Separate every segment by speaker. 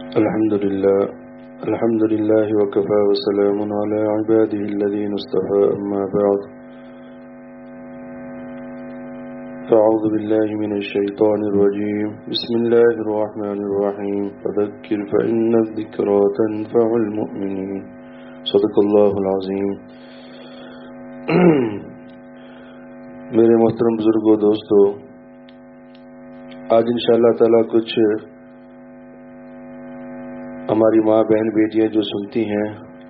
Speaker 1: الحمد لله وكفى وسلام على عباده الذين اصطفى أما بعد فأعوذ بالله من الشيطان الرجيم بسم الله الرحمن الرحيم فذكر فإن الذكرى تنفع المؤمنين صدق الله العظيم. میرے محترم بزرگوں دوستو، آج انشاءاللہ تعالی کچھ ہماری ماں بہن بیٹیاں جو سنتی ہیں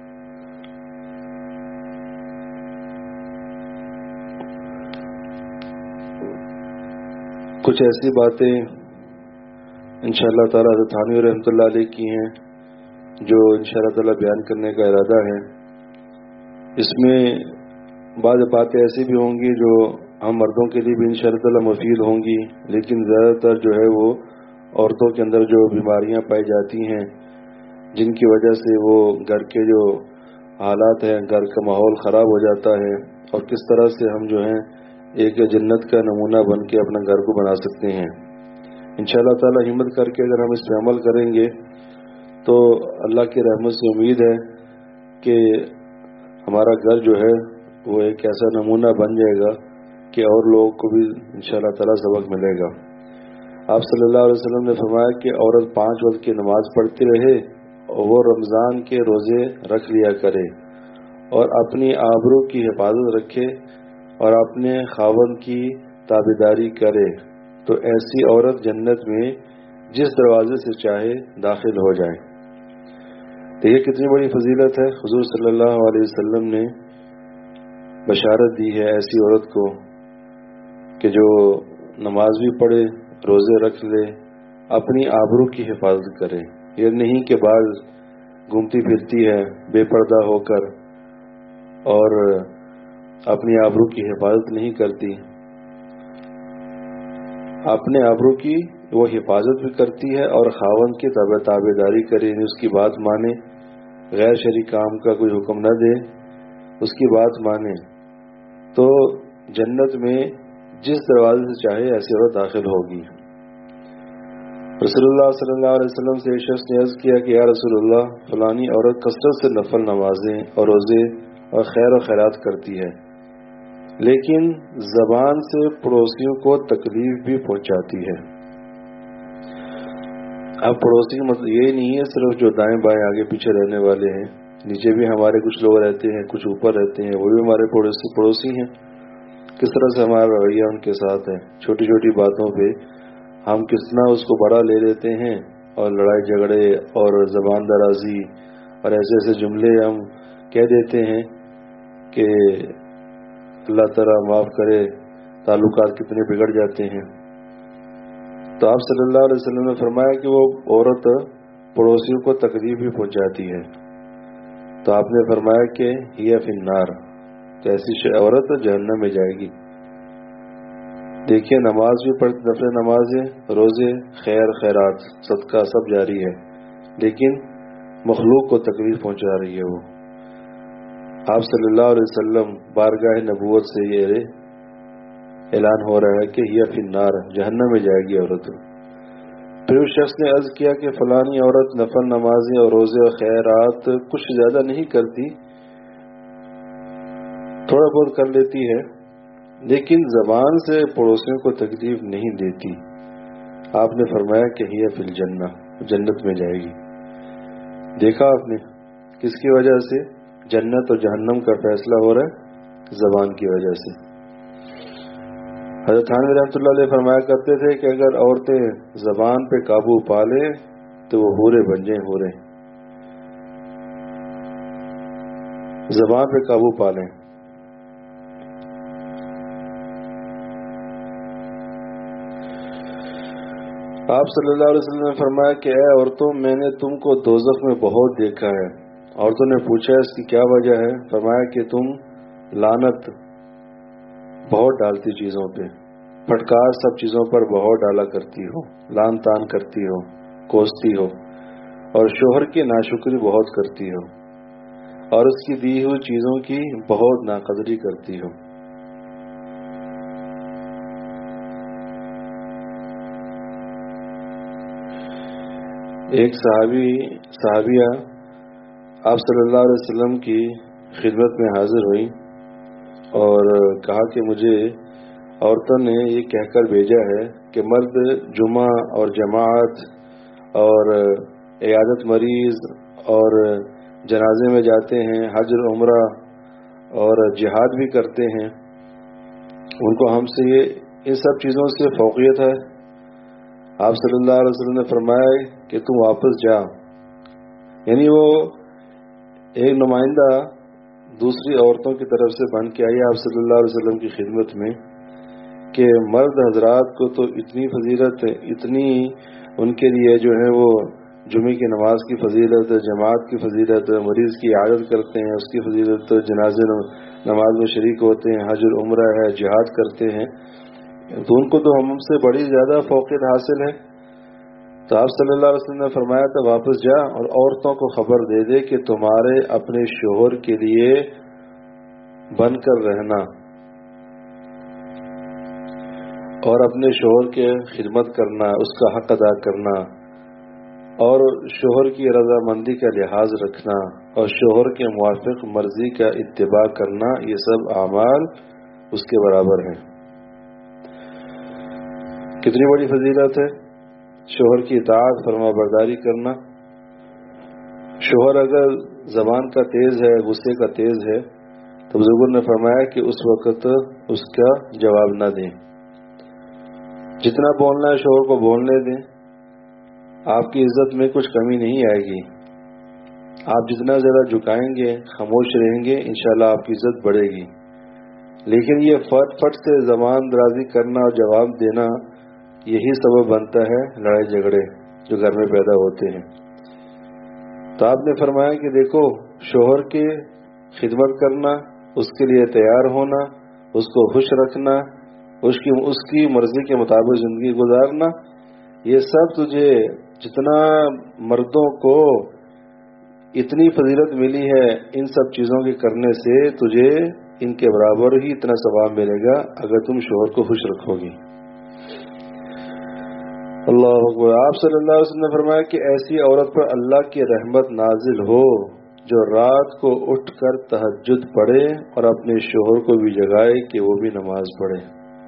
Speaker 1: کچھ ایسی باتیں انشاءاللہ تعالی حضرت تھانوی رحمۃ اللہ علیہ کی ہیں جو انشاءاللہ تعالی بیان کرنے کا ارادہ ہے. اس میں بعض باتیں ایسی بھی ہوں گی جو ہم مردوں کے لیے بھی انشاءاللہ تعالی مفید ہوں گی، لیکن زیادہ تر جو ہے وہ عورتوں کے اندر جو بیماریاں پائی جاتی ہیں جن کی وجہ سے وہ گھر کے جو حالات ہیں، گھر کا ماحول خراب ہو جاتا ہے، اور کس طرح سے ہم جو ہیں ایک جنت کا نمونہ بن کے اپنے گھر کو بنا سکتے ہیں. انشاءاللہ تعالی ہمت کر کے اگر ہم اس پہ عمل کریں گے تو اللہ کی رحمت سے امید ہے کہ ہمارا گھر جو ہے وہ ایک ایسا نمونہ بن جائے گا کہ اور لوگوں کو بھی انشاءاللہ تعالی سبق ملے گا. آپ صلی اللہ علیہ وسلم نے فرمایا کہ عورت 5 وقت کی نماز پڑھتی رہے اور وہ رمضان کے روزے رکھ لیا کرے اور اپنی آبرو کی حفاظت رکھے اور اپنے خاوند کی تابعداری کرے تو ایسی عورت جنت میں جس دروازے سے چاہے داخل ہو جائے. تو یہ کتنی بڑی فضیلت ہے. حضور صلی اللہ علیہ وسلم نے بشارت دی ہے ایسی عورت کو کہ جو نماز بھی پڑھے، روزے رکھ لے، اپنی آبرو کی حفاظت کرے. یہ نہیں کہ بعض گھومتی پھرتی ہے بے پردہ ہو کر اور اپنی آبرو کی حفاظت نہیں کرتی. اپنے آبرو کی وہ حفاظت بھی کرتی ہے اور خاوند کی تابعداری کرے، اس کی بات مانے، غیر شرعی کام کا کوئی حکم نہ دے، اس کی بات مانے تو جنت میں جس دروازے سے چاہے ایسے عورت داخل ہوگی. رسول اللہ صلی اللہ علیہ وسلم سے ایک شخص نے عرض کیا کہ یا رسول اللہ، فلانی عورت کثرت سے نفل نمازیں اور روزے اور خیر و خیرات کرتی ہے، لیکن زبان سے پڑوسیوں کو تکلیف بھی پہنچاتی ہے. اب پڑوسی مطلب یہی نہیں ہے صرف جو دائیں بائیں آگے پیچھے رہنے والے ہیں، نیچے بھی ہمارے کچھ لوگ رہتے ہیں، کچھ اوپر رہتے ہیں، وہ بھی ہمارے پڑوسی ہیں. کس طرح سے ہمارا رویہ ان کے ساتھ ہے، چھوٹی چھوٹی باتوں پہ ہم کتنا اس کو بڑا لے لیتے ہیں اور لڑائی جھگڑے اور زبان درازی اور ایسے ایسے جملے ہم کہہ دیتے ہیں کہ اللہ تعالیٰ معاف کرے تعلقات کتنے بگڑ جاتے ہیں. تو آپ صلی اللہ علیہ وسلم نے فرمایا کہ وہ عورت پڑوسیوں کو تکلیف بھی پہنچاتی ہے. تو آپ نے فرمایا کہ ہی فی النار، تو ایسی عورت جہنم میں جائے گی. دیکھیے نماز بھی پڑھتی، نفل نمازیں، روزے، خیر خیرات، صدقہ سب جاری ہے، لیکن مخلوق کو تکلیف پہنچا رہی ہے. وہ آپ صلی اللہ علیہ وسلم بارگاہ نبوت سے یہ اعلان ہو رہا ہے کہ یہ فی النار، جہنم میں جائے گی عورت. پھر اس شخص نے عرض کیا کہ فلانی عورت نفل نمازیں اور روزے اور خیرات کچھ زیادہ نہیں کرتی، تھوڑا بہت کر لیتی ہے، لیکن زبان سے پڑوسیوں کو تکلیف نہیں دیتی. آپ نے فرمایا کہ ہی فی الجنہ، جنت میں جائے گی. دیکھا آپ نے کس کی وجہ سے جنت اور جہنم کا فیصلہ ہو رہا ہے؟ زبان کی وجہ سے. حضرت تھانوی رحمۃ اللہ علیہ فرمایا کرتے تھے کہ اگر عورتیں زبان پہ قابو پا لیں تو وہ حوریں بن جائیں. حوریں زبان پہ قابو پا لیں. آپ صلی اللہ علیہ وسلم نے فرمایا کہ اے عورتوں، میں نے تم کو دوزخ میں بہت دیکھا ہے. عورتوں نے پوچھا اس کی کیا وجہ ہے؟ فرمایا کہ تم لعنت بہت ڈالتی چیزوں پہ، پھٹکار سب چیزوں پر بہت ڈالا کرتی ہو، لان تان کرتی ہو، کوستی ہو، اور شوہر کی ناشکری بہت کرتی ہو، اور اس کی دی ہوئی چیزوں کی بہت ناقدری کرتی ہو. ایک صحابیہ آپ صلی اللہ علیہ وسلم کی خدمت میں حاضر ہوئی اور کہا کہ مجھے عورتوں نے یہ کہہ کر بھیجا ہے کہ مرد جمعہ اور جماعت اور عیادت مریض اور جنازے میں جاتے ہیں، حج اور عمرہ اور جہاد بھی کرتے ہیں، ان کو ہم سے ان سب چیزوں سے فوقیت ہے۔ آپ صلی اللہ علیہ وسلم نے فرمایا کہ تم واپس جا، یعنی وہ ایک نمائندہ دوسری عورتوں کی طرف سے بن کے آئی آپ صلی اللہ علیہ وسلم کی خدمت میں کہ مرد حضرات کو تو اتنی فضیلت، اتنی ان کے لیے جو ہے وہ جمعے کی نماز کی فضیلت، جماعت کی فضیلت، مریض کی عیادت کرتے ہیں اس کی فضیلت، جنازے نماز میں شریک ہوتے ہیں، حج عمرہ ہے، جہاد کرتے ہیں، تو ان کو تو ہم سے بڑی زیادہ فوقیت حاصل ہے۔ تو آپ صلی اللہ علیہ وسلم نے فرمایا تھا واپس جا اور عورتوں کو خبر دے دے کہ تمہارے اپنے شوہر کے لیے بن کر رہنا اور اپنے شوہر کے خدمت کرنا، اس کا حق ادا کرنا اور شوہر کی رضامندی کا لحاظ رکھنا اور شوہر کے موافق مرضی کا اتباع کرنا، یہ سب اعمال اس کے برابر ہیں۔ کتنی بڑی فضیلت ہے شوہر کی اطاعت، فرما برداری کرنا۔ شوہر اگر زبان کا تیز ہے، غصے کا تیز ہے، تو بزرگوں نے فرمایا کہ اس وقت اس کا جواب نہ دیں، جتنا بولنا ہے شوہر کو بولنے دیں، آپ کی عزت میں کچھ کمی نہیں آئے گی۔ آپ جتنا زیادہ جھکائیں گے، خاموش رہیں گے، انشاءاللہ آپ کی عزت بڑھے گی۔ لیکن یہ فٹ سے زبان درازی کرنا اور جواب دینا، یہی سبب بنتا ہے لڑائی جھگڑے جو گھر میں پیدا ہوتے ہیں۔ تو آپ نے فرمایا کہ دیکھو، شوہر کی خدمت کرنا، اس کے لیے تیار ہونا، اس کو خوش رکھنا، اس کی مرضی کے مطابق زندگی گزارنا، یہ سب تجھے جتنا مردوں کو اتنی فضیلت ملی ہے ان سب چیزوں کے کرنے سے، تجھے ان کے برابر ہی اتنا ثواب ملے گا اگر تم شوہر کو خوش رکھو گی۔ اللہ اکبر۔ آپ صلی اللہ علیہ وسلم نے فرمایا کہ ایسی عورت پر اللہ کی رحمت نازل ہو جو رات کو اٹھ کر تہجد پڑھے اور اپنے شوہر کو بھی جگائے کہ وہ بھی نماز پڑھے۔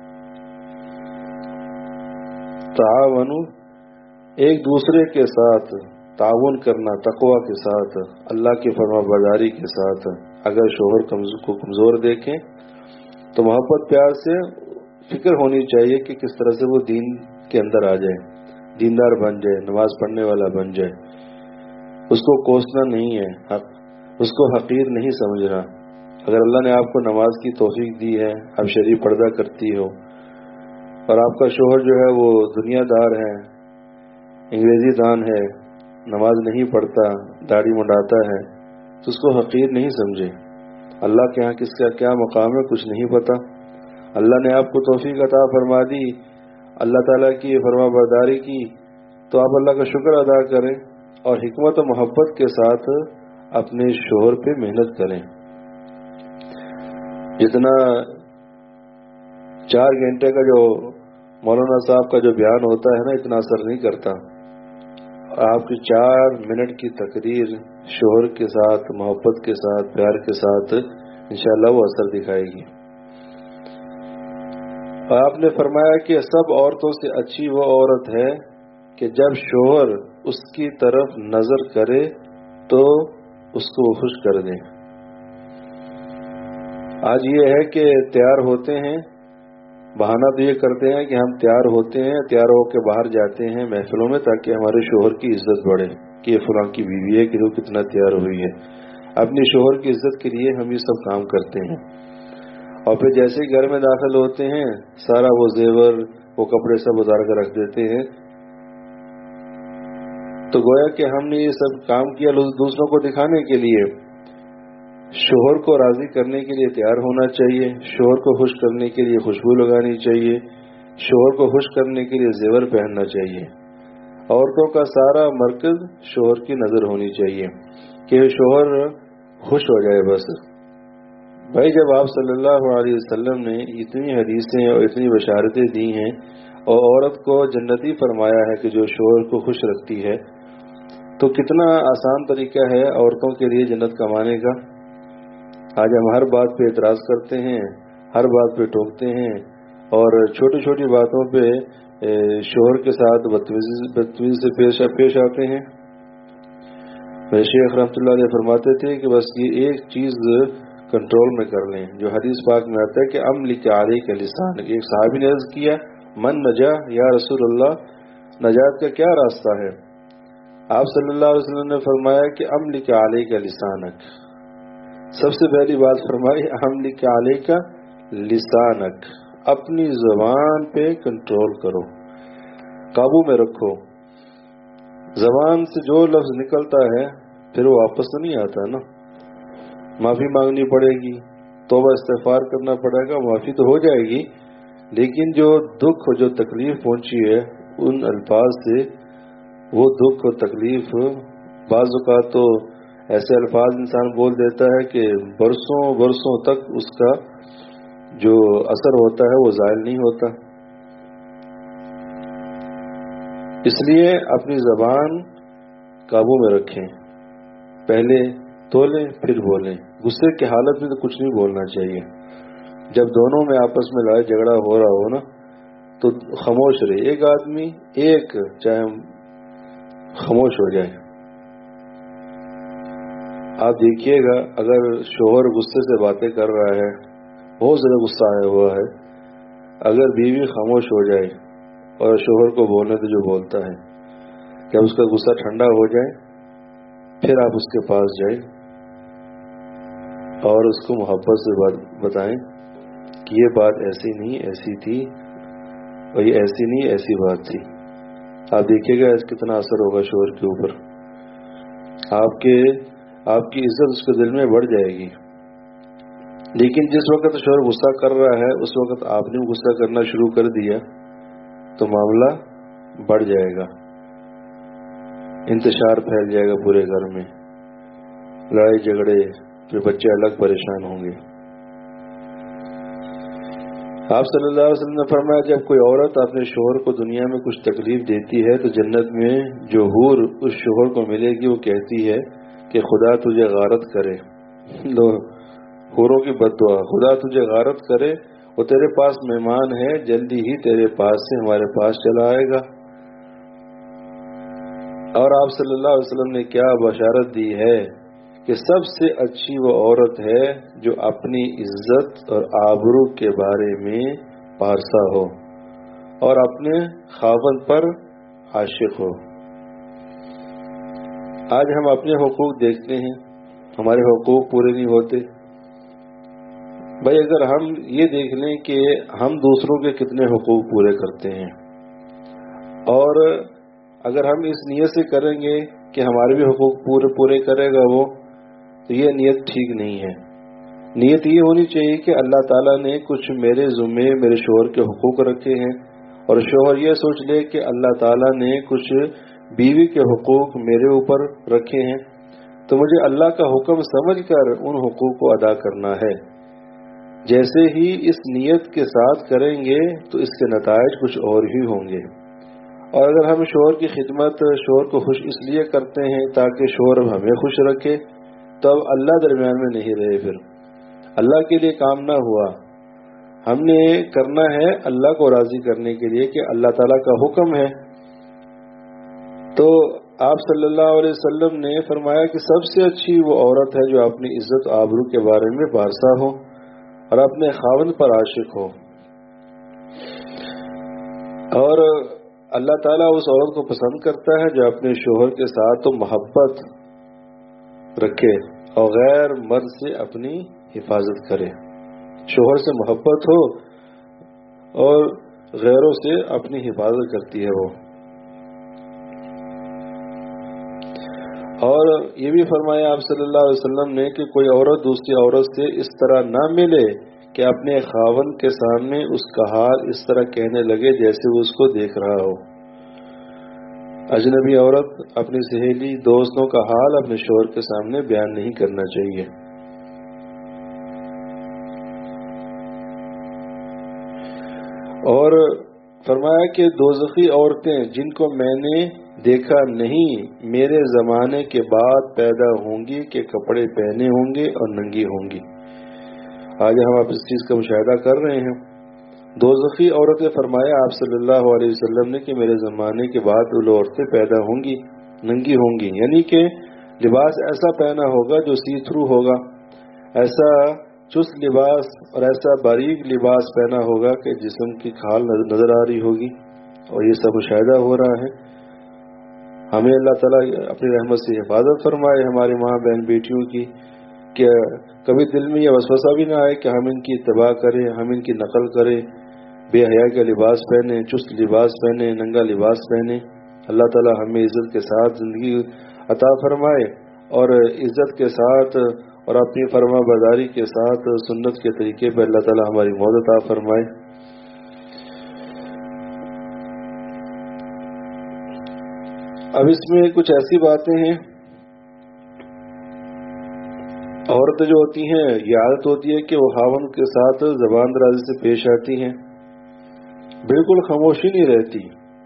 Speaker 1: تعاونوا، ایک دوسرے کے ساتھ تعاون کرنا، تقوی کے ساتھ، اللہ کی فرما برداری کے ساتھ۔ اگر شوہر کو کمزور دیکھیں تو محبت پیار سے فکر ہونی چاہیے کہ کس طرح سے وہ دین کے اندر آ جائے، دیندار بن جائے، نماز پڑھنے والا بن جائے۔ اس کو کوسنا نہیں ہے، اس کو حقیر نہیں سمجھنا۔ اگر اللہ نے آپ کو نماز کی توفیق دی ہے، آپ شرعی پردہ کرتی ہو، اور آپ کا شوہر جو ہے وہ دنیا دار ہے، انگریزی دان ہے، نماز نہیں پڑھتا، داڑھی منڈاتا ہے، تو اس کو حقیر نہیں سمجھے۔ اللہ کے ہاں کس کا کیا مقام ہے کچھ نہیں پتا۔ اللہ نے آپ کو توفیق عطا فرما دی، اللہ تعالیٰ کی فرما برداری کی، تو آپ اللہ کا شکر ادا کریں اور حکمت و محبت کے ساتھ اپنے شوہر پہ محنت کریں۔ جتنا 4 گھنٹے کا جو مولانا صاحب کا جو بیان ہوتا ہے نا، اتنا اثر نہیں کرتا۔ آپ کی 4 منٹ کی تقریر شوہر کے ساتھ، محبت کے ساتھ، پیار کے ساتھ انشاءاللہ وہ اثر دکھائے گی۔ اور آپ نے فرمایا کہ سب عورتوں سے اچھی وہ عورت ہے کہ جب شوہر اس کی طرف نظر کرے تو اس کو خوش کر دیں۔ آج یہ ہے کہ تیار ہوتے ہیں، بہانہ تو یہ کرتے ہیں کہ ہم تیار ہوتے ہیں، تیار ہو کے باہر جاتے ہیں محفلوں میں تاکہ ہمارے شوہر کی عزت بڑھے کہ یہ فلاں کی بیوی ہے کہ وہ کتنا تیار ہوئی ہے۔ اپنی شوہر کی عزت کے لیے ہم یہ سب کام کرتے ہیں، اور پھر جیسے گھر میں داخل ہوتے ہیں سارا وہ زیور، وہ کپڑے سب اتار کر رکھ دیتے ہیں، تو گویا کہ ہم نے یہ سب کام کیا دوسروں کو دکھانے کے لیے۔ شوہر کو راضی کرنے کے لیے تیار ہونا چاہیے، شوہر کو خوش کرنے کے لیے خوشبو لگانی چاہیے، شوہر کو خوش کرنے کے لیے زیور پہننا چاہیے۔ عورتوں کا سارا مرکز شوہر کی نظر ہونی چاہیے کہ شوہر خوش ہو جائے بس۔ بھائی جب آپ صلی اللہ علیہ وسلم نے اتنی حدیثیں اور اتنی بشارتیں دی ہیں اور عورت کو جنتی فرمایا ہے کہ جو شوہر کو خوش رکھتی ہے، تو کتنا آسان طریقہ ہے عورتوں کے لیے جنت کمانے کا. آج ہم ہر بات پہ اعتراض کرتے ہیں، ہر بات پہ ٹوکتے ہیں، اور چھوٹی چھوٹی باتوں پہ شوہر کے ساتھ بدتمیزی سے پیش آتے ہیں. میرے شیخ رحمۃ اللہ علیہ فرماتے تھے کہ بس یہ ایک چیز کنٹرول میں کر لیں، جو حدیث پاک میں آتا ہے کہ املک علیک لسان. ایک صحابی نے عرض کیا من نجا یا رسول اللہ، نجات کا کیا راستہ ہے؟ آپ صلی اللہ علیہ وسلم نے فرمایا کہ املک علیک لسانک. سب سے پہلی بات فرمائی املک علیک لسانک، اپنی زبان پہ کنٹرول کرو، قابو میں رکھو. زبان سے جو لفظ نکلتا ہے پھر وہ واپس تو نہیں آتا نا. معافی مانگنی پڑے گی، توبہ استغفار کرنا پڑے گا، معافی تو ہو جائے گی، لیکن جو دکھ اور جو تکلیف پہنچی ہے ان الفاظ سے، وہ دکھ اور تکلیف بعض اوقات تو ایسے الفاظ انسان بول دیتا ہے کہ برسوں برسوں تک اس کا جو اثر ہوتا ہے وہ زائل نہیں ہوتا. اس لیے اپنی زبان قابو میں رکھیں، پہلے تولیں پھر بولیں. غصے کی حالت میں تو کچھ نہیں بولنا چاہیے. جب دونوں میں آپس میں لڑائی جھگڑا ہو رہا ہو نا تو خاموش رہے. ایک آدمی ایک چاہے خاموش ہو جائے. آپ دیکھیے گا اگر شوہر غصے سے باتیں کر رہا ہے، بہت زیادہ غصہ آیا ہوا ہے، اگر بیوی خاموش ہو جائے اور شوہر کو بولنے تو جو بولتا ہے، جب اس کا غصہ ٹھنڈا ہو جائے پھر آپ اس کے پاس جائیں اور اس کو محبت سے بتائیں کہ یہ بات ایسی نہیں ایسی تھی، اور یہ ایسی نہیں ایسی بات تھی. آپ دیکھیے گا اس کتنا اثر ہوگا شوہر کے اوپر. آپ کی عزت اس کے دل میں بڑھ جائے گی. لیکن جس وقت شوہر غصہ کر رہا ہے اس وقت آپ نے غصہ کرنا شروع کر دیا تو معاملہ بڑھ جائے گا، انتشار پھیل جائے گا پورے گھر میں، لڑائی جھگڑے، پھر بچے الگ پریشان ہوں گے. آپ صلی اللہ علیہ وسلم نے فرمایا جب کوئی عورت اپنے شوہر کو دنیا میں کچھ تکلیف دیتی ہے تو جنت میں جو حور اس شوہر کو ملے گی وہ کہتی ہے کہ خدا تجھے غارت کرے. لو حوروں کی بد دعا، خدا تجھے غارت کرے، وہ تیرے پاس مہمان ہے، جلدی ہی تیرے پاس سے ہمارے پاس چلا آئے گا. اور آپ صلی اللہ علیہ وسلم نے کیا بشارت دی ہے کہ سب سے اچھی وہ عورت ہے جو اپنی عزت اور آبرو کے بارے میں پارسا ہو اور اپنے خاوند پر عاشق ہو. آج ہم اپنے حقوق دیکھتے ہیں، ہمارے حقوق پورے نہیں ہوتے. بھائی اگر ہم یہ دیکھ لیں کہ ہم دوسروں کے کتنے حقوق پورے کرتے ہیں، اور اگر ہم اس نیت سے کریں گے کہ ہمارے بھی حقوق پورے کرے گا وہ، تو یہ نیت ٹھیک نہیں ہے. نیت یہ ہونی چاہیے کہ اللہ تعالیٰ نے کچھ میرے ذمے میرے شوہر کے حقوق رکھے ہیں، اور شوہر یہ سوچ لے کہ اللہ تعالیٰ نے کچھ بیوی کے حقوق میرے اوپر رکھے ہیں، تو مجھے اللہ کا حکم سمجھ کر ان حقوق کو ادا کرنا ہے. جیسے ہی اس نیت کے ساتھ کریں گے تو اس کے نتائج کچھ اور ہی ہوں گے. اور اگر ہم شوہر کی خدمت، شوہر کو خوش اس لیے کرتے ہیں تاکہ شوہر ہمیں خوش رکھے، تو اب اللہ درمیان میں نہیں رہے، پھر اللہ کے لیے کام نہ ہوا. ہم نے کرنا ہے اللہ کو راضی کرنے کے لیے کہ اللہ تعالیٰ کا حکم ہے. تو آپ صلی اللہ علیہ وسلم نے فرمایا کہ سب سے اچھی وہ عورت ہے جو اپنی عزت آبرو کے بارے میں پارسا ہو اور اپنے خاوند پر عاشق ہو. اور اللہ تعالیٰ اس عورت کو پسند کرتا ہے جو اپنے شوہر کے ساتھ تو محبت رکھے اور غیر مرد سے اپنی حفاظت کرے. شوہر سے محبت ہو اور غیروں سے اپنی حفاظت کرتی ہے وہ. اور یہ بھی فرمایا آپ صلی اللہ علیہ وسلم نے کہ کوئی عورت دوسری عورت سے اس طرح نہ ملے کہ اپنے خاوند کے سامنے اس کا حال اس طرح کہنے لگے جیسے وہ اس کو دیکھ رہا ہو. اجنبی عورت اپنی سہیلی دوستوں کا حال اپنے شوہر کے سامنے بیان نہیں کرنا چاہیے. اور فرمایا کہ دوزخی عورتیں جن کو میں نے دیکھا نہیں میرے زمانے کے بعد پیدا ہوں گی کہ کپڑے پہنے ہوں گے اور ننگی ہوں گی۔ آج ہم آپ اس چیز کا مشاہدہ کر رہے ہیں۔ دوزخی عورتیں فرمایا آپ صلی اللہ علیہ وسلم نے کہ میرے زمانے کے بعد وہ عورتیں پیدا ہوں گی ننگی ہوں گی، یعنی کہ لباس ایسا پہنا ہوگا جو سی تھرو ہوگا، ایسا چست لباس اور ایسا باریک لباس پہنا ہوگا کہ جسم کی کھال نظر آ رہی ہوگی، اور یہ سب مشاہدہ ہو رہا ہے۔ ہمیں اللہ تعالیٰ اپنی رحمت سے حفاظت فرمائے ہماری ماں بہن بیٹیوں کی، کہ کبھی دل میں یہ وسوسہ بھی نہ آئے کہ ہم ان کی اتباع کریں، ہم ان کی نقل کریں، بے حیا کا لباس پہنے، چست لباس پہنے، ننگا لباس پہنے۔ اللہ تعالیٰ ہمیں عزت کے ساتھ زندگی عطا فرمائے، اور عزت کے ساتھ اور اپنی فرما برداری کے ساتھ سنت کے طریقے پر اللہ تعالیٰ ہماری موت عطا فرمائے۔ اب اس میں کچھ ایسی باتیں ہیں، عورتیں جو ہوتی ہیں یہ عادت ہوتی ہے کہ وہ خاوند کے ساتھ زبان درازی سے پیش آتی ہیں، بالکل خاموشی نہیں رہتی،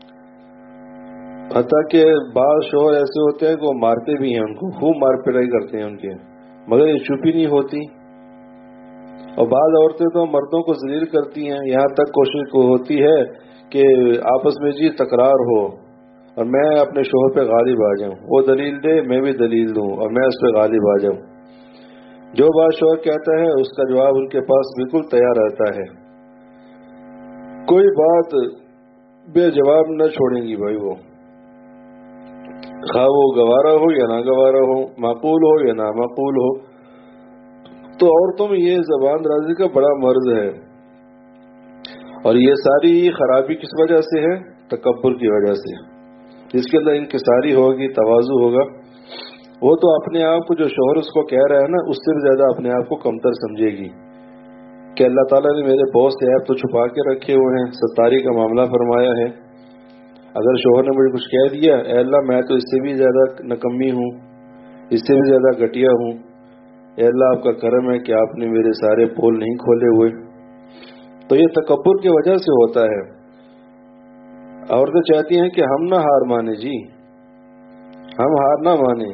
Speaker 1: حتیٰ کہ بعض شوہر ایسے ہوتے ہیں کہ وہ مارتے بھی ہیں، ان کو خوب مار پٹائی کرتے ہیں ان کے، مگر یہ چپ ہی نہیں ہوتی۔ اور بعض عورتیں تو مردوں کو ذلیل کرتی ہیں، یہاں تک کوشش ہوتی ہے کہ آپس میں جی تکرار ہو اور میں اپنے شوہر پہ غالب آ جاؤں، وہ دلیل دے میں بھی دلیل دوں اور میں اس پہ غالب آ جاؤں۔ جو بات شوہر کہتا ہے اس کا جواب ان کے پاس بالکل تیار رہتا ہے، کوئی بات بے جواب نہ چھوڑیں گی بھائی، وہ خواہ وہ گوارا ہو یا نہ گوارا ہو، معقول ہو یا نہ معقول ہو۔ تو عورتوں میں یہ زبان درازی کا بڑا مرض ہے، اور یہ ساری خرابی کس وجہ سے ہے؟ تکبر کی وجہ سے۔ جس کے اندر انکساری ہوگی، تواضع ہوگا، وہ تو اپنے آپ کو جو شوہر اس کو کہہ رہا ہے نا، اس سے بھی زیادہ اپنے آپ کو کمتر سمجھے گی کہ اللہ تعالیٰ نے میرے بہت سے عیب تو چھپا کے رکھے ہوئے ہیں، ستاری کا معاملہ فرمایا ہے۔ اگر شوہر نے مجھے کچھ کہہ دیا، اے اللہ میں تو اس سے بھی زیادہ نکمی ہوں، اس سے بھی زیادہ گھٹیا ہوں، اے اللہ آپ کا کرم ہے کہ آپ نے میرے سارے پول نہیں کھولے ہوئے۔ تو یہ تکبر کی وجہ سے ہوتا ہے۔ عورتیں چاہتی ہیں کہ ہم نہ ہار مانے، جی ہم ہار نہ مانے،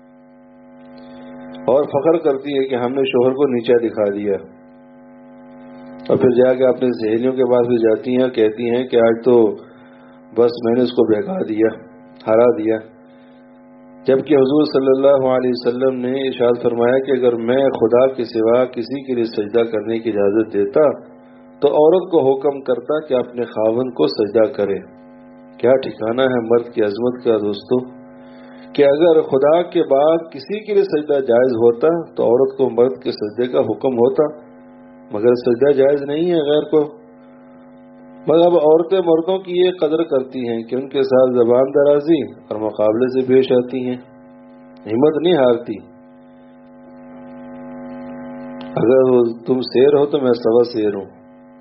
Speaker 1: اور فخر کرتی ہے کہ ہم نے شوہر کو نیچا دکھا دیا، اور پھر جا کے اپنی سہیلیوں کے پاس بھی جاتی ہیں، کہتی ہیں کہ آج تو بس میں نے اس کو بہکا دیا، ہرا دیا۔ جبکہ حضور صلی اللہ علیہ وسلم نے ارشاد فرمایا کہ اگر میں خدا کے سوا کسی کے لیے سجدہ کرنے کی اجازت دیتا تو عورت کو حکم کرتا کہ اپنے خاوند کو سجدہ کرے۔ کیا ٹھکانہ ہے مرد کی عظمت کا دوستو، کہ اگر خدا کے بعد کسی کے لیے سجدہ جائز ہوتا تو عورت کو مرد کے سجدے کا حکم ہوتا، مگر سجدہ جائز نہیں ہے غیر کو۔ مگر اب عورتیں مردوں کی یہ قدر کرتی ہیں کہ ان کے ساتھ زبان درازی اور مقابلے سے پیش آتی ہیں، ہمت نہیں ہارتی۔ اگر تم شیر ہو تو میں سوا شیر ہوں۔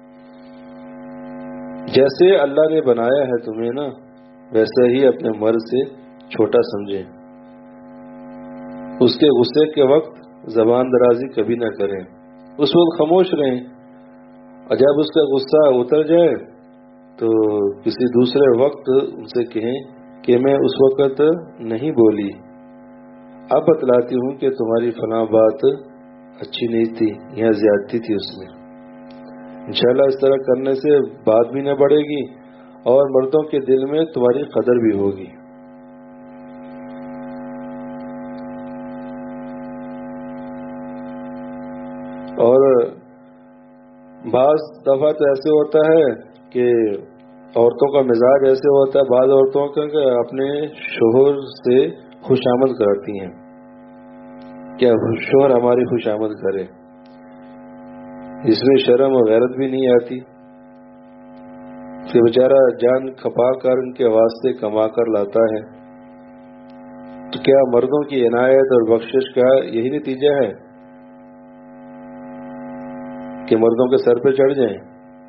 Speaker 1: جیسے اللہ نے بنایا ہے تمہیں نا، ویسے ہی اپنے مرد سے چھوٹا سمجھیں، اس کے غصے کے وقت زبان درازی کبھی نہ کریں، اس وقت خاموش رہیں، اور جب اس کا غصہ اتر جائے تو کسی دوسرے وقت ان سے کہیں کہ میں اس وقت نہیں بولی، اب بتلاتی ہوں کہ تمہاری فلاں بات اچھی نہیں تھی، یہاں زیادتی تھی اس میں۔ انشاءاللہ اس طرح کرنے سے بات بھی نہ بڑھے گی اور مردوں کے دل میں تمہاری قدر بھی ہوگی۔ اور بعض دفعہ تو ایسے ہوتا ہے کہ عورتوں کا مزاج ایسے ہوتا ہے، بعض عورتوں کا کہ اپنے شوہر سے خوش آمد کرتی ہیں، کیا شوہر ہماری خوش آمد کرے، اس میں شرم اور غیرت بھی نہیں آتی کہ بیچارہ جان کھپا کر ان کے واسطے کما کر لاتا ہے۔ تو کیا مردوں کی عنایت اور بخشش کا یہی نتیجہ ہے کہ مردوں کے سر پہ چڑھ جائیں؟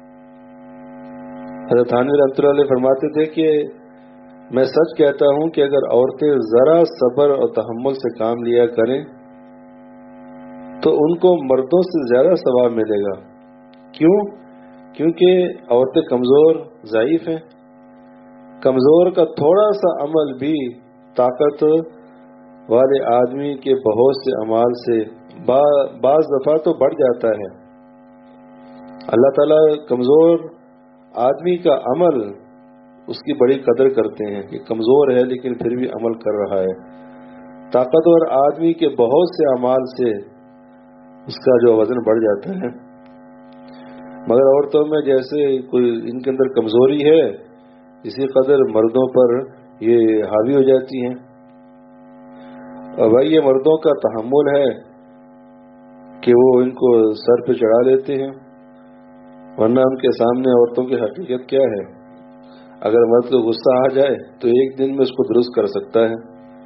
Speaker 1: حضرت تھانوی رحمۃ اللہ علیہ فرماتے تھے کہ میں سچ کہتا ہوں کہ اگر عورتیں ذرا صبر اور تحمل سے کام لیا کریں تو ان کو مردوں سے زیادہ ثواب ملے گا۔ کیوں؟ کیونکہ عورتیں کمزور، ضعیف ہیں، कमजोर का थोड़ा सा अमल भी ताकत वाले आदमी के बहुत से अमाल से बाज दफा तो बढ़ जाता है। अल्लाह ताला कमजोर आदमी का अमल उसकी बड़ी कदर करते हैं कि कमजोर है लेकिन फिर भी अमल कर रहा है। ताकतवर आदमी के बहुत से अमाल से उसका जो वजन बढ़ जाता है। मगर औरतों में जैसे कोई इनके अंदर कमजोरी है, इसी कदर मर्दों पर ये हावी हो जाती हैं। और भाई ये मर्दों का तहम्मुल है कि वो इनको सर पे चढ़ा लेते हैं, वरना उनके सामने औरतों की हकीकत क्या है। अगर मर्द को गुस्सा आ जाए तो एक दिन में उसको दुरुस्त कर सकता है।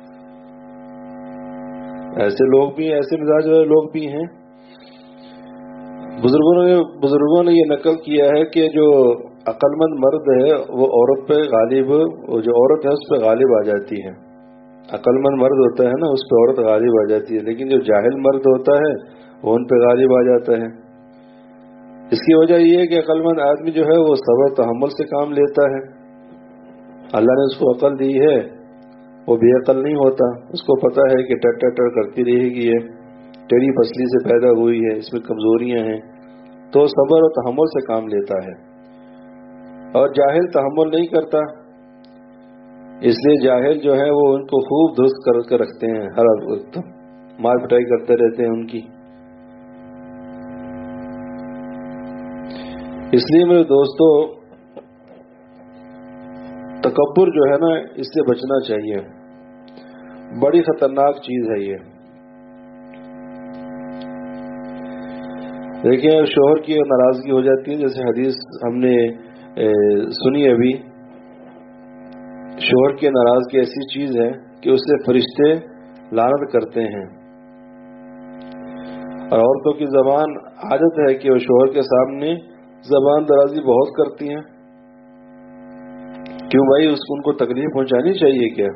Speaker 1: ऐसे लोग भी, ऐसे मिजाज वाले लोग भी हैं। बुजुर्गों ने ये नकल किया है कि जो अक्लमंद मर्द है वो औरत पे गालिब, वो जो औरत है उस पे गालिब आ जाती है। अक्लमंद मर्द होता है ना, उस पे औरत गालिब आ जाती है, लेकिन जो जाहिल मर्द होता है वो उन पे गालिब आ जाता है। इसकी वजह ये है कि अक्लमंद आदमी जो है वो सब्र तहम्मुल से काम लेता है। अल्लाह ने उसको अकल दी है, वो बेअकल नहीं होता। उसको पता है कि टर टर टर करती रहेगी, ये टेढ़ी फसली से पैदा हुई है, इसमें कमजोरियां हैं, तो सब्र और तहम्मुल से काम लेता है। और जाहिल तहम्मुल नहीं करता, इसलिए जाहिल जो है वो उनको खूब दुरुस्त करके रखते हैं, हर वक्त मार पिटाई करते रहते हैं उनकी। इसलिए मेरे दोस्तों, तकब्बुर जो है ना, इससे बचना चाहिए। बड़ी खतरनाक चीज है ये। देखिए, शोहर की नाराजगी हो जाती है, जैसे हदीस हमने सुनी अभी, शोहर की नाराजगी ऐसी चीज है कि उससे फरिश्ते लानत करते हैं। और औरतों की जबान आदत है कि वो शोहर के सामने जबान दराजी बहुत करती हैं। क्यों भाई, उनको तकलीफ पहुंचानी चाहिए क्या?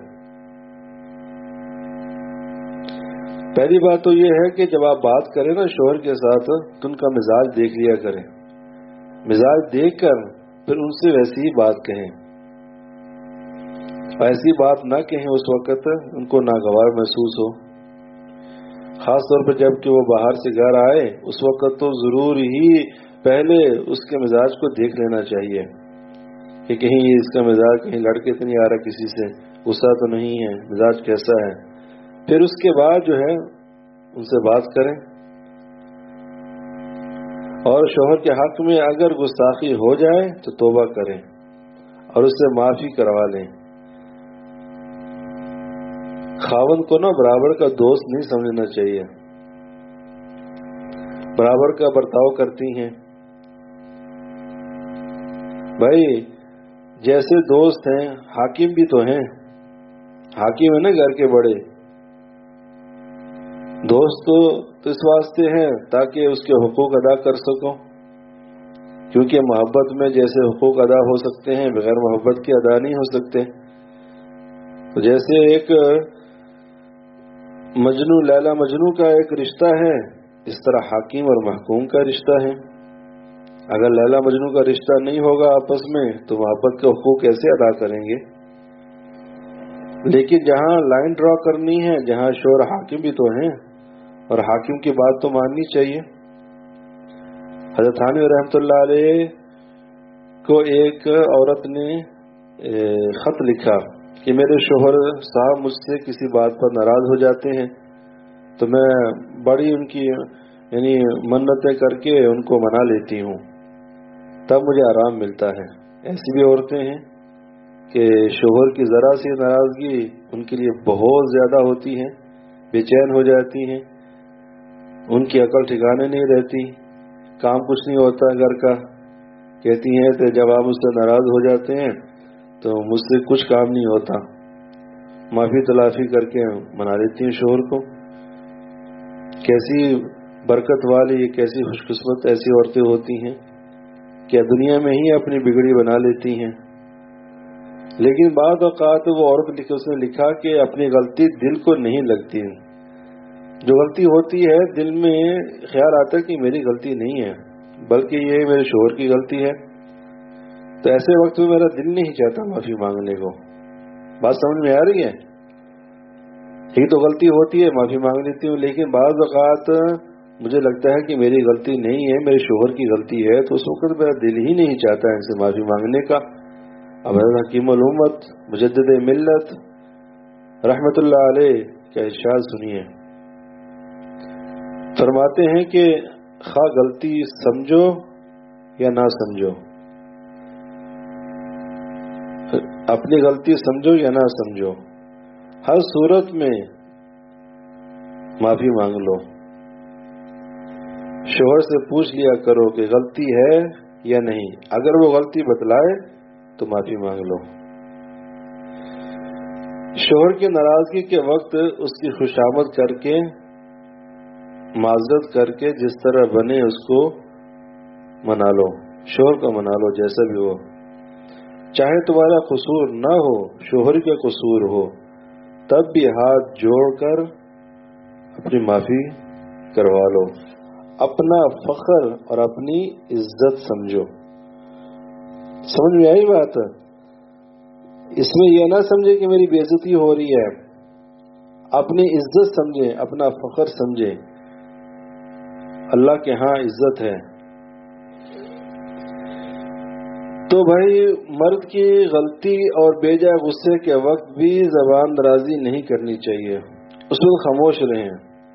Speaker 1: पहली बात तो ये है कि जब आप बात करें ना शोहर के साथ, तो उनका मिजाज देख लिया करें। मिजाज देखकर फिर उनसे वैसी ही बात कहें। ऐसी बात ना कहें उस वक्त उनको नागवार महसूस हो। खास तौर पर जब कि वो बाहर से घर आए, उस वक्त तो जरूर ही पहले उसके मिजाज को देख लेना चाहिए कि कहीं इसका मिजाज कहीं लड़के तो नहीं आ रहा, किसी से गुस्सा तो नहीं है, मिजाज कैसा है। फिर उसके बाद जो है उनसे बात करें। और शोहर के हक में अगर गुस्ताखी हो जाए तो तौबा करें और उससे माफी करवा लें। खावंद को ना बराबर का दोस्त नहीं समझना चाहिए। बराबर का बर्ताव करती हैं भाई, जैसे दोस्त हैं हाकिम भी तो हैं। हाकिम है ना घर के बड़े दोस्त, तो इस वास्ते हैं ताकि उसके हुकूक अदा कर सको। क्योंकि मोहब्बत में जैसे हुकूक अदा हो सकते हैं, बगैर मोहब्बत के अदा नहीं हो सकते। तो जैसे एक मजनू, लैला मजनू का एक रिश्ता है, इस तरह हाकिम और महकूम का रिश्ता है। अगर लैला मजनू का रिश्ता नहीं होगा आपस में, तो मोहब्बत के हुकूक कैसे अदा करेंगे? लेकिन जहां लाइन ड्रॉ करनी है, जहां शोहर हाकिम भी तो हैं और हाकिम की बात तो माननी चाहिए। हज़रत थानवी रहमतुल्लाह अलैह को एक औरत ने खत लिखा कि मेरे शोहर साहब मुझसे किसी बात पर नाराज हो जाते हैं, तो मैं बड़ी उनकी यानी मन्नतें करके उनको मना लेती हूँ, तब मुझे आराम मिलता है। ऐसी भी औरतें हैं कि शोहर की जरा सी नाराजगी उनके लिए बहुत ज्यादा होती है, बेचैन हो जाती हैं, उनकी अकल ठिकाने नहीं रहती, काम कुछ नहीं होता घर का। कहती हैं तो जब आप मुझसे नाराज हो जाते हैं तो मुझसे कुछ काम नहीं होता, माफी तलाफी करके मना लेती हैं शोहर को। कैसी बरकत वाली, कैसी खुशकिस्मत ऐसी औरतें होती हैं कि दुनिया में ही अपनी बिगड़ी बना लेती हैं। लेकिन बाद औकात वो औरत उसने लिखा कि अपनी गलती दिल को नहीं लगती। जो गलती होती है दिल में ख्याल आता है कि मेरी गलती नहीं है, बल्कि ये मेरे शोहर की गलती है। تو ایسے وقت میں میرا دل نہیں چاہتا معافی مانگنے کو. بات سمجھ میں آ رہی ہے؟ یہ تو غلطی ہوتی ہے، معافی مانگ لیتی ہوں، لیکن بعض اوقات مجھے لگتا ہے کہ میری غلطی نہیں ہے، میرے شوہر کی غلطی ہے، تو اس وقت میرا دل ہی نہیں چاہتا ان سے معافی مانگنے کا. اب حضرت حکیم الامت مجدد ملت رحمت اللہ علیہ کا ارشاد سنیے. فرماتے ہیں کہ خواہ غلطی سمجھو یا نہ سمجھو، اپنی غلطی سمجھو یا نہ سمجھو، ہر صورت میں معافی مانگ لو. شوہر سے پوچھ لیا کرو کہ غلطی ہے یا نہیں، اگر وہ غلطی بتلائے تو معافی مانگ لو. شوہر کی ناراضگی کے وقت اس کی خوشامد کر کے، معذرت کر کے، جس طرح بنے اس کو منا لو، شوہر کو منا لو جیسا بھی ہو. چاہے تمہارا قصور نہ ہو، شوہر کا قصور ہو، تب بھی ہاتھ جوڑ کر اپنی معافی کروا لو. اپنا فخر اور اپنی عزت سمجھو. سمجھ میں آئی بات؟ اس میں یہ نہ سمجھے کہ میری بے عزتی ہو رہی ہے، اپنی عزت سمجھے، اپنا فخر سمجھے. اللہ کے ہاں عزت ہے. تو بھائی مرد کی غلطی اور بے جا غصے کے وقت بھی زبان درازی نہیں کرنی چاہیے، اس وقت خاموش رہیں.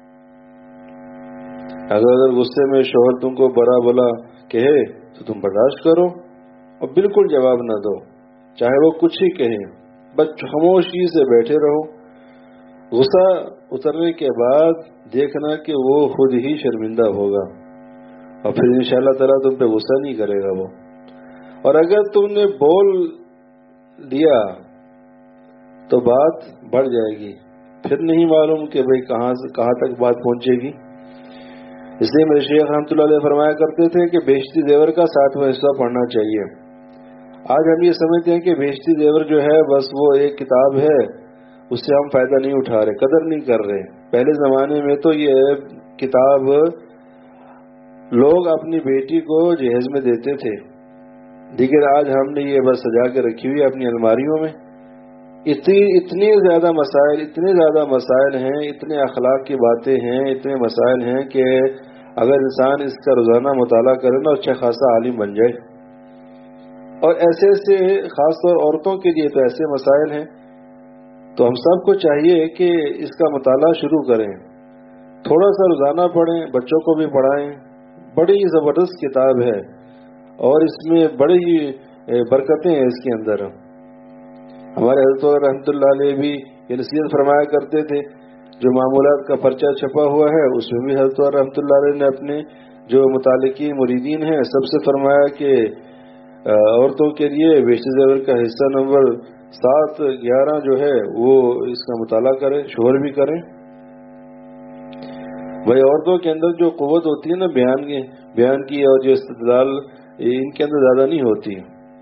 Speaker 1: اگر غصے میں شوہر تم کو برا بلا کہے تو تم برداشت کرو اور بالکل جواب نہ دو، چاہے وہ کچھ ہی کہے، بس خاموشی سے بیٹھے رہو. غصہ اترنے کے بعد دیکھنا کہ وہ خود ہی شرمندہ ہوگا اور پھر انشاءاللہ تعالیٰ تم پہ غصہ نہیں کرے گا وہ. اور اگر تم نے بول دیا تو بات بڑھ جائے گی، پھر نہیں معلوم کہ بھئی کہاں تک بات پہنچے گی. اس لیے میرے شیخ رحمۃ اللہ علیہ فرمایا کرتے تھے کہ بیشتی زیور کا 7واں حصہ پڑھنا چاہیے. آج ہم یہ سمجھتے ہیں کہ بیشتی زیور جو ہے بس وہ ایک کتاب ہے، اس سے ہم فائدہ نہیں اٹھا رہے، قدر نہیں کر رہے. پہلے زمانے میں تو یہ کتاب لوگ اپنی بیٹی کو جہیز میں دیتے تھے، لیکن آج ہم نے یہ بس سجا کے رکھی ہوئی اپنی الماریوں میں. اتنے زیادہ مسائل ہیں، اتنے اخلاق کی باتیں ہیں، اتنے مسائل ہیں کہ اگر انسان اس کا روزانہ مطالعہ کرے نا اچھا خاصا عالم بن جائے. اور ایسے خاص طور عورتوں کے لیے تو ایسے مسائل ہیں، تو ہم سب کو چاہیے کہ اس کا مطالعہ شروع کریں، تھوڑا سا روزانہ پڑھیں، بچوں کو بھی پڑھائیں. بڑی زبردست کتاب ہے اور اس میں بڑی برکتیں ہیں اس کے اندر. ہمارے حضرت رحمۃ اللہ علیہ بھی یہ نصیحت فرمایا کرتے تھے. جو معمولات کا پرچہ چھپا ہوا ہے اس میں بھی حضرت رحمۃ اللہ علیہ نے اپنے جو متعلقین مریدین ہیں سب سے فرمایا کہ عورتوں کے لیے بیشتی زیور کا حصہ نمبر 7، 11 جو ہے وہ اس کا مطالعہ کریں، شوہر بھی کریں. بھائی عورتوں کے اندر جو قوت ہوتی ہے نا بیان کی اور جو استدلال، ان کے اندر زیادہ نہیں ہوتی.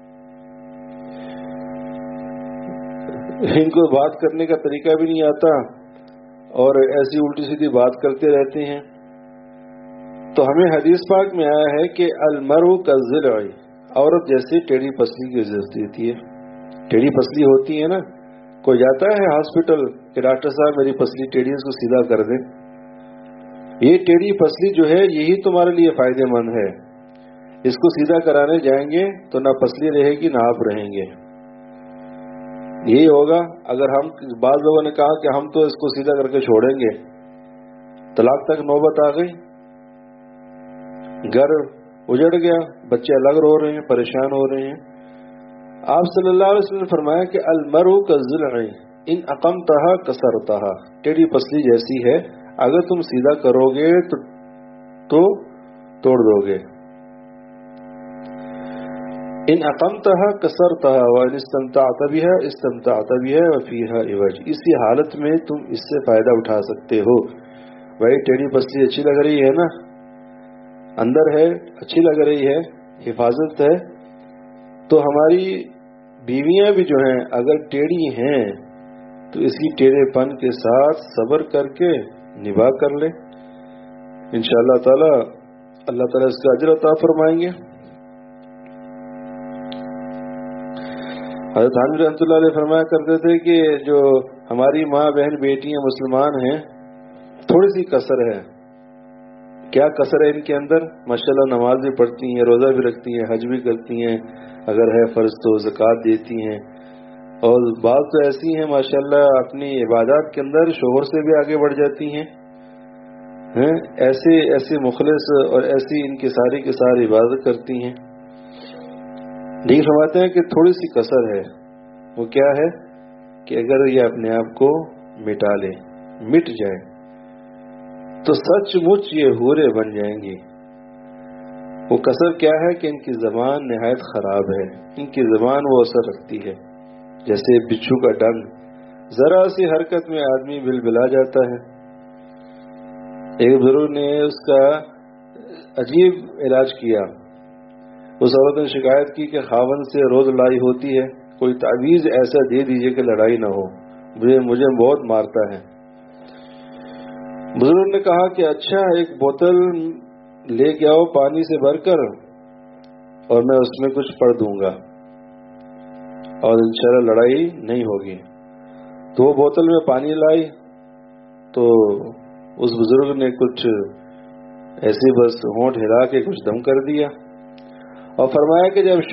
Speaker 1: ان کو بات کرنے کا طریقہ بھی نہیں آتا اور ایسی الٹی سیدھی بات کرتے رہتے ہیں. تو ہمیں حدیث پاک میں آیا ہے کہ المرء کالضلع، عورت جیسے ٹیڑھی پسلی کی عزت دیتی ہے. ٹیڑھی پسلی ہوتی ہے نا، کوئی جاتا ہے ہاسپٹل کہ ڈاکٹر صاحب میری پسلی ٹیڑھی ہے، اس کو سیدھا کر دیں. یہ ٹیڑھی پسلی جو ہے یہی تمہارے لیے فائدے مند ہے. اس کو سیدھا کرانے جائیں گے تو نہ پسلی رہے گی نہ آپ رہیں گے. یہی ہوگا اگر ہم، بعض لوگوں نے کہا کہ ہم تو اس کو سیدھا کر کے چھوڑیں گے، طلاق تک نوبت آ گئی، گھر اجڑ گیا، بچے الگ رو رہے ہیں، پریشان ہو رہے ہیں. آپ صلی اللہ علیہ وسلم نے فرمایا کہ المرء کالضلع ان اقمتها کسرتها، ٹیڑھی پسلی جیسی ہے، اگر تم سیدھا کرو گے تو توڑ دو گے. ان اقمتها کسرتها وان استمتعت بها استمتعت بها وفيها عوج، اسی حالت میں تم اس سے فائدہ اٹھا سکتے ہو. بھائی ٹیڑھی پسلی اچھی لگ رہی ہے نا، اندر ہے، اچھی لگ رہی ہے، حفاظت ہے. تو ہماری بیویاں بھی جو ہیں اگر ٹیڑھی ہیں تو اس کی ٹیڑھے پن کے ساتھ صبر کر کے نباہ کر لیں، انشاءاللہ تعالی اللہ تعالی اس کا اجر عطا فرمائیں گے. حضرت تھانوی رحمۃ اللہ علیہ فرمایا کرتے تھے کہ جو ہماری ماں بہن بیٹیاں مسلمان ہیں تھوڑی سی کسر ہے. کیا کسر ہے ان کے اندر؟ ماشاءاللہ نماز بھی پڑھتی ہیں، روزہ بھی رکھتی ہیں، حج بھی کرتی ہیں، اگر ہے فرض تو زکوٰۃ دیتی ہیں، اور بعض تو ایسی ہیں ماشاءاللہ اپنی عبادات کے اندر شوہر سے بھی آگے بڑھ جاتی ہیں. ایسے مخلص اور ایسی ان کی ساری عبادت کرتی ہیں. لیکن فرماتے ہیں کہ تھوڑی سی کسر ہے. وہ کیا ہے کہ اگر یہ اپنے آپ کو مٹا لے، مٹ جائے، تو سچ مچ یہ حوریں بن جائیں گی. وہ کسر کیا ہے کہ ان کی زبان نہایت خراب ہے. ان کی زبان وہ اثر رکھتی ہے جیسے بچھو کا ڈنگ، ذرا سی حرکت میں آدمی بلبلا جاتا ہے. ایک بزرگ نے اس کا عجیب علاج کیا. اس عورت نے شکایت کی کہ خاوند سے روز لڑائی ہوتی ہے، کوئی تعویذ ایسا دے دیجئے کہ لڑائی نہ ہو، مجھے بہت مارتا ہے. بزرگ نے کہا کہ اچھا ایک بوتل لے کے آؤ پانی سے بھر کر، اور میں اس میں کچھ پڑھ دوں گا اور انشاءاللہ لڑائی نہیں ہوگی. تو وہ بوتل میں پانی لائی تو اس بزرگ نے کچھ ایسے بس ہونٹ ہلا کے کچھ دم کر دیا، اور فرمایا کہ جب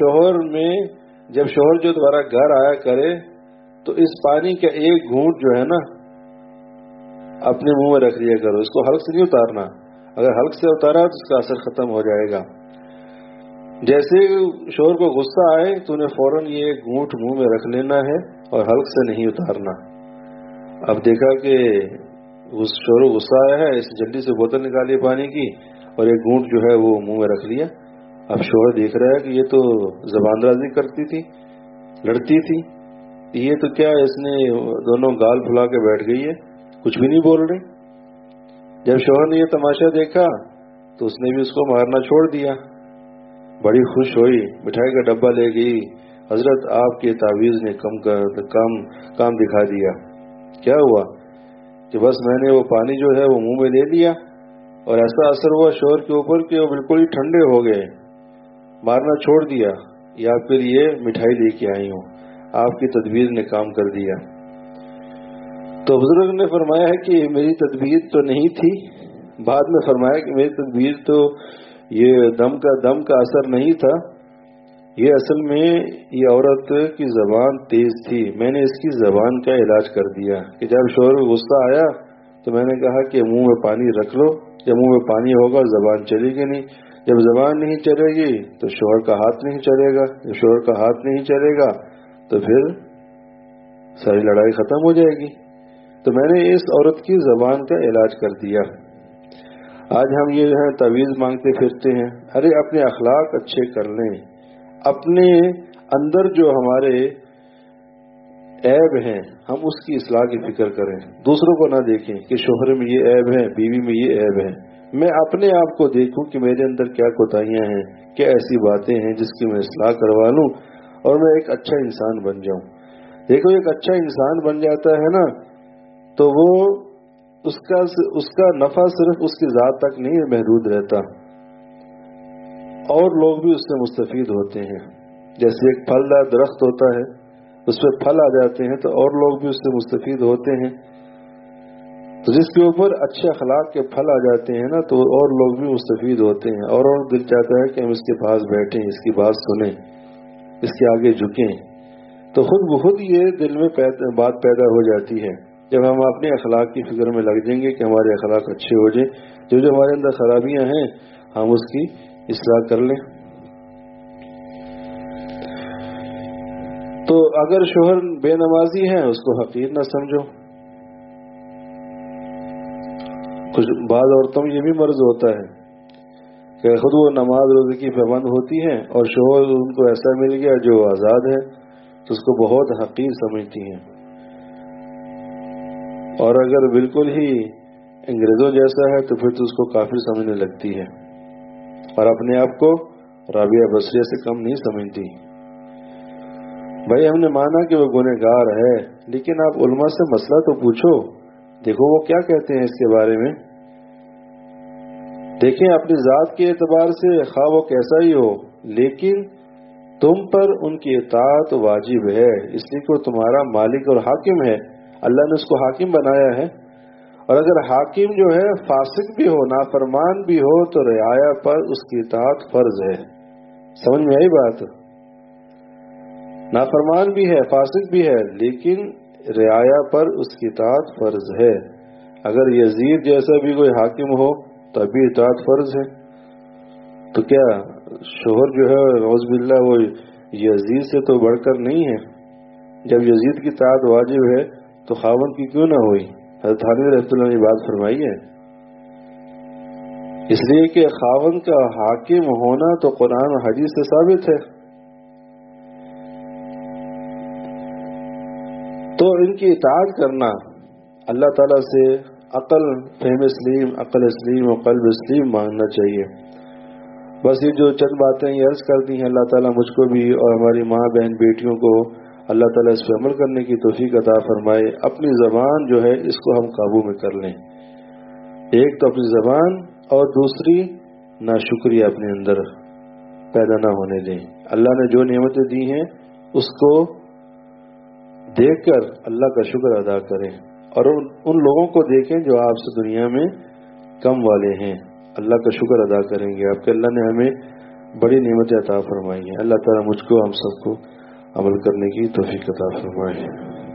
Speaker 1: شوہر جو تمہارا گھر آیا کرے تو اس پانی کا ایک گھونٹ جو ہے نا اپنے منہ میں رکھ لیا کرو، اس کو حلق سے نہیں اتارنا. اگر حلق سے اتارا تو اس کا اثر ختم ہو جائے گا. جیسے شوہر کو غصہ آئے تو انہیں فوراً یہ گھونٹ منہ میں رکھ لینا ہے اور حلق سے نہیں اتارنا. اب دیکھا کہ شوہر کو غصہ آیا ہے، اس جلدی سے بوتل نکالی پانی کی اور ایک گھونٹ جو ہے وہ منہ میں رکھ لیا. اب شوہر دیکھ رہا ہے کہ یہ تو زبان درازی کرتی تھی، لڑتی تھی، یہ تو کیا اس نے دونوں گال پھلا کے بیٹھ گئی ہے، کچھ بھی نہیں بول رہے. جب شوہر نے یہ تماشا دیکھا تو اس نے بھی اس کو مارنا چھوڑ دیا. بڑی خوش ہوئی، مٹھائی کا ڈبہ لے گئی. حضرت آپ کے تعویذ نے کام دکھا دیا. کیا ہوا کہ بس میں نے وہ پانی جو ہے وہ منہ میں لے لیا اور ایسا اثر ہوا شوہر کے اوپر کہ وہ بالکل ہی ٹھنڈے ہو گئے، مارنا چھوڑ دیا. یا پھر یہ مٹھائی لے کے آئی ہوں، آپ کی تدبیر نے کام کر دیا. تو بزرگ نے فرمایا ہے کہ میری تدبیر تو نہیں تھی. بعد میں فرمایا کہ میری تدبیر تو یہ دم کا اثر نہیں تھا، یہ اصل میں یہ عورت کی زبان تیز تھی. میں نے اس کی زبان کا علاج کر دیا کہ جب شوہر کو غصہ آیا تو میں نے کہا کہ منہ میں پانی رکھ لو، جب منہ میں پانی ہوگا زبان چلے گی نہیں، جب زبان نہیں چلے گی تو شوہر کا ہاتھ نہیں چلے گا، جب شوہر کا ہاتھ نہیں چلے گا تو پھر ساری لڑائی ختم ہو جائے گی. تو میں نے اس عورت کی زبان کا علاج کر دیا. آج ہم یہ ہے تعویذ مانگتے پھرتے ہیں. ارے اپنے اخلاق اچھے کر لیں، اپنے اندر جو ہمارے عیب ہیں ہم اس کی اصلاح کی فکر کریں. دوسروں کو نہ دیکھیں کہ شوہر میں یہ عیب ہے، بیوی میں یہ عیب ہے. میں اپنے آپ کو دیکھوں کہ میرے اندر کیا کوتاہیاں ہیں، کیا ایسی باتیں ہیں جس کی میں اصلاح کروا لوں اور میں ایک اچھا انسان بن جاؤں. دیکھو ایک اچھا انسان بن جاتا ہے نا تو وہ اس کا نفع صرف اس کی ذات تک نہیں محدود رہتا، اور لوگ بھی اس سے مستفید ہوتے ہیں. جیسے ایک پھلدار درخت ہوتا ہے، اس پہ پھل آ جاتے ہیں تو اور لوگ بھی اس سے مستفید ہوتے ہیں. تو جس کے اوپر اچھے اخلاق کے پھل آ جاتے ہیں نا تو اور لوگ بھی مستفید ہوتے ہیں، اور دل چاہتا ہے کہ ہم اس کے پاس بیٹھیں، اس کی بات سنیں، اس کے آگے جھکیں. تو خود بخود یہ دل میں بات پیدا ہو جاتی ہے جب ہم اپنے اخلاق کی فکر میں لگ جائیں گے کہ ہمارے اخلاق اچھے ہو جائیں. جو ہمارے اندر خرابیاں ہیں ہم اس کی اصلاح کر لیں. تو اگر شوہر بے نمازی ہے اس کو حقیر نہ سمجھو. کچھ بعض عورتوں میں یہ بھی مرض ہوتا ہے کہ خود وہ نماز روزے کی پابند ہوتی ہیں اور شوہر ان کو ایسا مل گیا جو آزاد ہے تو اس کو بہت حقیر سمجھتی ہیں، اور اگر بالکل ہی انگریزوں جیسا ہے تو پھر تو اس کو کافر سمجھنے لگتی ہے اور اپنے آپ کو رابعہ بصریہ سے کم نہیں سمجھتی. بھائی ہم نے مانا کہ وہ گنہگار ہے، لیکن آپ علماء سے مسئلہ تو پوچھو، دیکھو وہ کیا کہتے ہیں اس کے بارے میں. دیکھیں اپنی ذات کے اعتبار سے خواہ وہ کیسا ہی ہو، لیکن تم پر ان کی اطاعت واجب ہے، اس لیے کہ وہ تمہارا مالک اور حاکم ہے، اللہ نے اس کو حاکم بنایا ہے۔ اور اگر حاکم جو ہے فاسق بھی ہو، نافرمان بھی ہو، تو رعایا پر اس کی اطاعت فرض ہے۔ سمجھ میں آئی بات؟ نافرمان بھی ہے، فاسق بھی ہے، لیکن رعایا پر اس کی اطاعت فرض ہے۔ اگر یزید جیسا بھی کوئی حاکم ہو تب بھی اطاعت فرض ہے۔ تو کیا شوہر جو ہے نعوذ باللہ وہ یزید سے تو بڑھ کر نہیں ہے؟ جب یزید کی اطاعت واجب ہے تو خاوند کی کیوں نہ ہوئی؟ حضرت تھانوی رحمۃ اللہ نے بات فرمائی ہے، اس لیے کہ خاوند کا حاکم ہونا تو قرآن و حدیث سے ثابت ہے۔ تو ان کی اطاعت کرنا اللہ تعالیٰ سے عقل، فہم سلیم، عقل سلیم اور قلب سلیم مانگنا چاہیے۔ بس یہ جو چند باتیں یہ عرض کر دی ہیں، اللہ تعالیٰ مجھ کو بھی اور ہماری ماں بہن بیٹیوں کو اللہ تعالیٰ اس پہ عمل کرنے کی توفیق عطا فرمائے۔ اپنی زبان جو ہے اس کو ہم قابو میں کر لیں، ایک تو اپنی زبان اور دوسری ناشکریہ اپنے اندر پیدا نہ ہونے دیں۔ اللہ نے جو نعمتیں دی ہیں اس کو دیکھ کر اللہ کا شکر ادا کریں، اور ان لوگوں کو دیکھیں جو آپ سے دنیا میں کم والے ہیں، اللہ کا شکر ادا کریں گے آپ کہ اللہ نے ہمیں بڑی نعمتیں عطا فرمائی ہیں۔ اللہ تعالیٰ مجھ کو ہم سب کو عمل کرنے کی توفیق عطا فرمائے۔